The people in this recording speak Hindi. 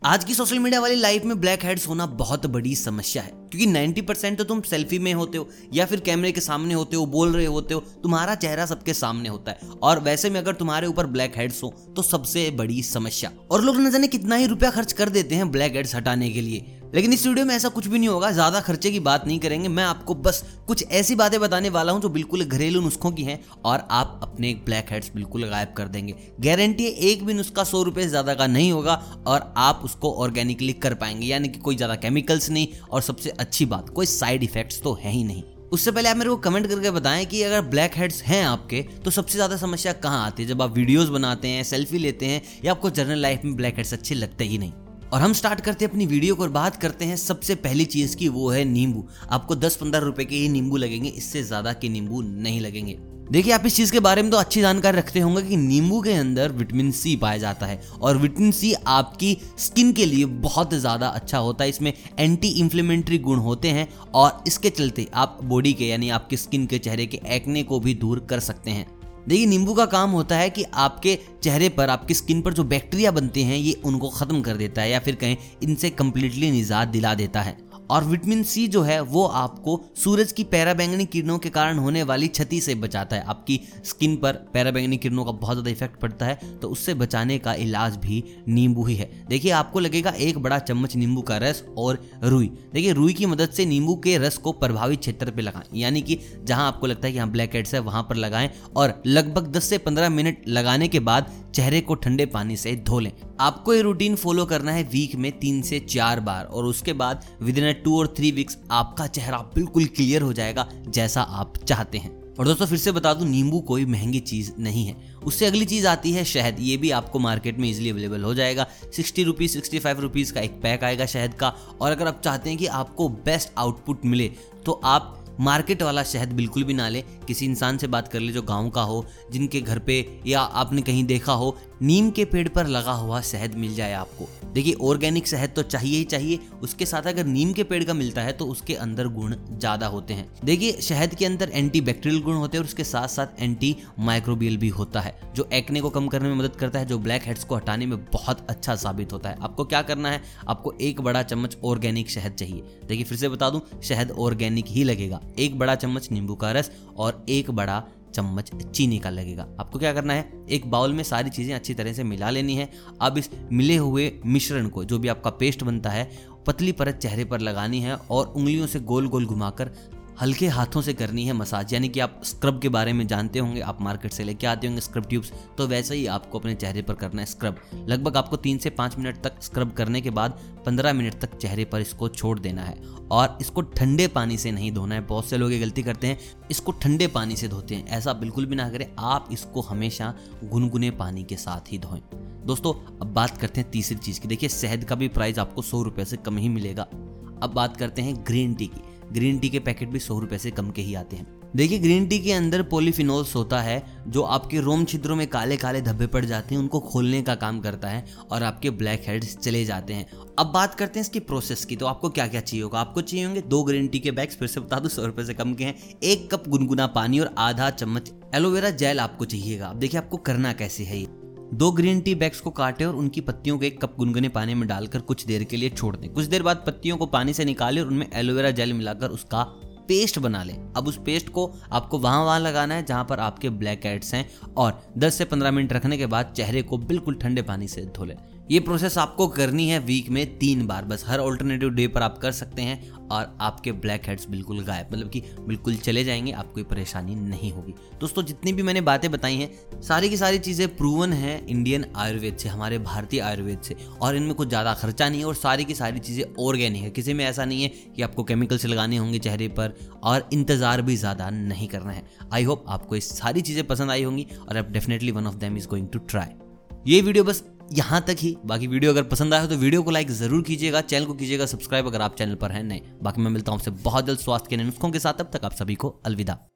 आज की सोशल मीडिया वाली लाइफ में ब्लैक हेड्स होना बहुत बड़ी समस्या है, क्योंकि 90% तो तुम सेल्फी में होते हो या फिर कैमरे के सामने होते हो, बोल रहे होते हो, तुम्हारा चेहरा सबके सामने होता है। और वैसे में अगर तुम्हारे ऊपर ब्लैक हेड्स हो तो सबसे बड़ी समस्या। और लोग न जाने कितना ही रुपया खर्च कर देते हैं ब्लैक हेड्स हटाने के लिए। लेकिन इस वीडियो में ऐसा कुछ भी नहीं होगा, ज्यादा खर्चे की बात नहीं करेंगे। मैं आपको बस कुछ ऐसी बातें बताने वाला हूं जो बिल्कुल घरेलू नुस्खों की हैं और आप अपने ब्लैक हेड्स बिल्कुल गायब कर देंगे। गारंटी है, एक भी नुस्खा 100 रुपए से ज्यादा का नहीं होगा और आप उसको ऑर्गेनिकली कर पाएंगे, यानी कि कोई ज्यादा केमिकल्स नहीं, और सबसे अच्छी बात कोई साइड इफेक्ट्स तो है ही नहीं। उससे पहले आप मेरे को कमेंट करके बताएं कि अगर ब्लैक हेड्स हैं आपके तो सबसे ज्यादा समस्या कहां आती है, जब आप वीडियोस बनाते हैं, सेल्फी लेते हैं, या आपको जनरल लाइफ में ब्लैक हेड्स अच्छे लगते ही नहीं। और हम स्टार्ट करते हैं अपनी वीडियो को और बात करते हैं सबसे पहली चीज की, वो है नींबू। आपको 10-15 रुपए के ही नींबू लगेंगे, इससे ज्यादा के नींबू नहीं लगेंगे। देखिए, आप इस चीज के बारे में तो अच्छी जानकारी रखते होंगे कि नींबू के अंदर विटामिन सी पाया जाता है और विटामिन सी आपकी स्किन के लिए बहुत ज्यादा अच्छा होता है। इसमें एंटी इंफ्लेमेटरी गुण होते हैं और इसके चलते आप बॉडी के यानी आपके स्किन के, चेहरे के एक्ने को भी दूर कर सकते हैं। देखिए, नींबू का काम होता है कि आपके चेहरे पर, आपकी स्किन पर जो बैक्टीरिया बनते हैं ये उनको खत्म कर देता है, या फिर कहें इनसे कंप्लीटली निजात दिला देता है। और विटामिन सी जो है वो आपको सूरज की पराबैंगनी किरणों के कारण होने वाली क्षति से बचाता है। आपकी स्किन पर पराबैंगनी किरणों का बहुत ज़्यादा इफेक्ट पड़ता है, तो उससे बचाने का इलाज भी नींबू ही है। देखिए, आपको लगेगा एक बड़ा चम्मच नींबू का रस और रुई। देखिए, रुई की मदद से नींबू के रस को प्रभावित क्षेत्र पर लगाएं, यानी कि जहां आपको लगता है कि यहाँ ब्लैक हेड्स है वहां पर लगाएं और लगभग 10 से 15 मिनट लगाने के बाद चेहरे को ठंडे पानी से धो लें। आपको ये रूटीन फॉलो करना है वीक में 3 से 4 बार, और उसके बाद विद इन 2 और 3 वीक्स आपका चेहरा बिल्कुल क्लियर हो जाएगा जैसा आप चाहते हैं। और दोस्तों, फिर से बता दूं, नींबू कोई महंगी चीज नहीं है। उससे अगली चीज आती है शहद। ये भी आपको मार्केट में इजीली अवेलेबल हो जाएगा। 60 रुपीज 65 रुपीज का एक पैक आएगा शहद का। और अगर आप चाहते हैं कि आपको बेस्ट आउटपुट मिले तो आप मार्केट वाला शहद बिल्कुल भी ना ले। किसी इंसान से बात कर ले जो गांव का हो, जिनके घर पे या आपने कहीं देखा हो नीम के पेड़ पर लगा हुआ शहद मिल जाए आपको। देखिए, ऑर्गेनिक शहद तो चाहिए ही चाहिए, उसके साथ अगर नीम के पेड़ का मिलता है तो उसके अंदर गुण ज्यादा होते हैं। देखिए, शहद के अंदर एंटी बैक्टीरियल गुण होते हैं और उसके साथ साथ एंटी माइक्रोबियल भी होता है, जो एक्ने को कम करने में मदद करता है, जो ब्लैक हेड्स को हटाने में बहुत अच्छा साबित होता है। आपको क्या करना है, आपको 1 बड़ा चम्मच ऑर्गेनिक शहद चाहिए। देखिए, फिर से बता दूं, शहद ऑर्गेनिक ही लगेगा। 1 बड़ा चम्मच नींबू का रस और 1 बड़ा चम्मच चीनी का लगेगा। आपको क्या करना है, एक बाउल में सारी चीजें अच्छी तरह से मिला लेनी है। अब इस मिले हुए मिश्रण को, जो भी आपका पेस्ट बनता है, पतली परत चेहरे पर लगानी है और उंगलियों से गोल गोल घुमाकर हल्के हाथों से करनी है मसाज। यानी कि आप स्क्रब के बारे में जानते होंगे, आप मार्केट से लेके आते होंगे स्क्रब ट्यूब्स, तो वैसे ही आपको अपने चेहरे पर करना है स्क्रब। लगभग आपको 3 से 5 मिनट तक स्क्रब करने के बाद 15 मिनट तक चेहरे पर इसको छोड़ देना है। और इसको ठंडे पानी से नहीं धोना है। बहुत से लोग ये गलती करते हैं, इसको ठंडे पानी से धोते हैं। ऐसा बिल्कुल भी ना करें, आप इसको हमेशा गुनगुने पानी के साथ ही धोएं। दोस्तों, अब बात करते हैं तीसरी चीज की। देखिए, शहद का भी प्राइस आपको 100 रुपए से कम ही मिलेगा। अब बात करते हैं ग्रीन टी की। ग्रीन टी के पैकेट भी 100 रुपए से कम के ही आते हैं। देखिए, ग्रीन टी के अंदर पॉलीफिनोल्स होता है, जो आपके रोम छिद्रों में काले काले धब्बे पड़ जाते हैं, उनको खोलने का काम करता है और आपके ब्लैक हेड्स चले जाते हैं। अब बात करते हैं इसकी प्रोसेस की। तो आपको क्या क्या चाहिए होगा, आपको चाहिए होंगे 2 ग्रीन टी के बैग्स, फिर से बता दूं 100 रुपए से कम के हैं, 1 कप गुनगुना पानी और आधा चम्मच एलोवेरा जेल आपको चाहिएगा। अब देखिए, आपको करना कैसे है। 2 ग्रीन टी बैग्स को काटें और उनकी पत्तियों को 1 कप गुनगुने पानी में डालकर कुछ देर के लिए छोड़ दें। कुछ देर बाद पत्तियों को पानी से निकालें और उनमें एलोवेरा जेल मिलाकर उसका पेस्ट बना लें। अब उस पेस्ट को आपको वहां लगाना है जहां पर आपके ब्लैक हेड्स हैं और 10 से 15 मिनट रखने के बाद चेहरे को बिल्कुल ठंडे पानी से धो लें। ये प्रोसेस आपको करनी है वीक में 3 बार, बस हर ऑल्टरनेटिव डे पर आप कर सकते हैं और आपके ब्लैक हेड्स बिल्कुल गायब, मतलब कि बिल्कुल चले जाएंगे, आपको कोई परेशानी नहीं होगी। दोस्तों, जितनी भी मैंने बातें बताई हैं सारी की सारी चीज़ें प्रूवन हैं इंडियन आयुर्वेद से, हमारे भारतीय आयुर्वेद से, और इनमें कुछ ज़्यादा खर्चा नहीं है और सारी की सारी चीज़ें ऑर्गेनिक है। किसी में ऐसा नहीं है कि आपको केमिकल्स लगाने होंगे चेहरे पर और इंतज़ार भी ज़्यादा नहीं करना है। आई होप आपको ये सारी चीज़ें पसंद आई होंगी और आप definitely one of them is going to try. ये वीडियो बस यहाँ तक ही। बाकी वीडियो अगर पसंद आया हो तो वीडियो को लाइक जरूर कीजिएगा, चैनल को कीजिएगा सब्सक्राइब अगर आप चैनल पर हैं नए। बाकी मैं मिलता हूँ आपसे बहुत जल्द स्वास्थ्य के नुस्खों के साथ। तब तक आप सभी को अलविदा।